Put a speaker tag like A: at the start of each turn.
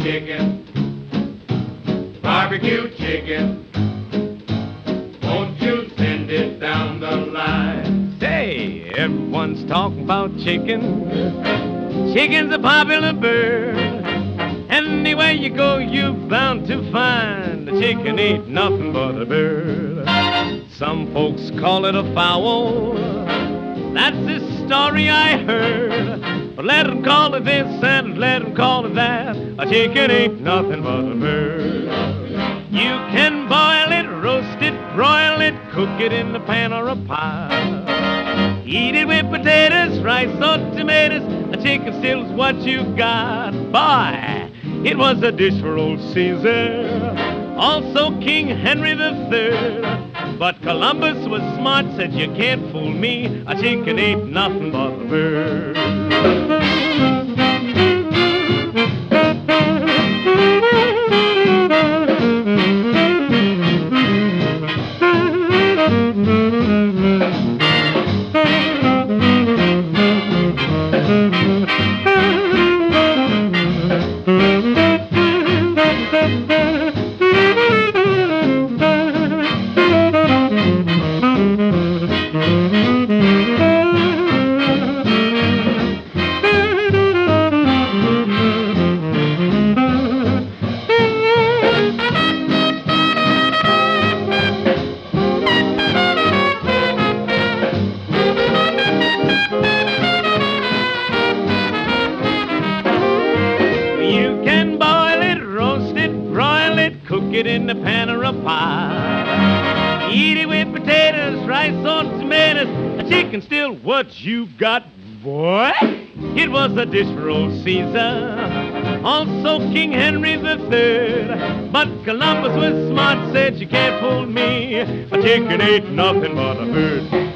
A: chicken, barbecue chicken. Won't you send it down the line?
B: Say, everyone's talking about chicken. Chicken's a popular bird. Anywhere you go, you're bound to find the chicken ain't nothing but a bird. Some folks call it a fowl. That's the story I heard. But let 'em call it this and let 'em call it that. A chicken ain't nothing but a bird. You can boil it, roast it, broil it, cook it in the pan or a pie. Eat it with potatoes, rice or tomatoes. A chicken still's what you got. Boy, it was a dish for old Caesar, also King Henry III. But Columbus was smart, said you can't fool me. A chicken ain't nothing but a bird. Cook it in the pan or a pie. Eat it with potatoes, rice or tomatoes. A chicken still what you got, boy. It was a dish for old Caesar, also King Henry III. But Columbus was smart, said you can't fool me. A chicken ain't nothing but a bird.